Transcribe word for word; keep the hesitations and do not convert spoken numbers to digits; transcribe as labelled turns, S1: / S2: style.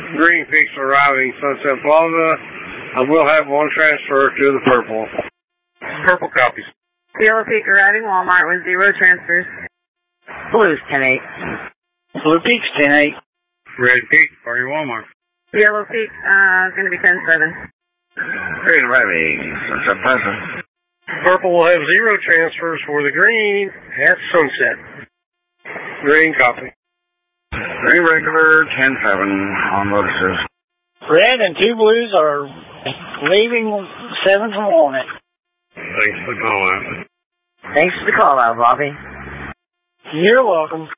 S1: Green Peaks arriving Sunset Plaza. I will have one transfer to the purple. Purple copies.
S2: Yellow Peak arriving Walmart with zero transfers.
S3: Blues ten eight.
S4: Blue Peaks ten eight.
S1: Red Peak, party Walmart.
S2: Yellow Peak uh, is going to be ten seven.
S3: Green arriving Sunset Plaza.
S1: Purple will have zero transfers for the green at Sunset. Green copy.
S3: Green regular ten seven on Lotuses.
S4: Red and two blues are leaving seven from Walnut.
S1: Thanks for the call out.
S3: Thanks for the call out, Bobby.
S4: You're welcome.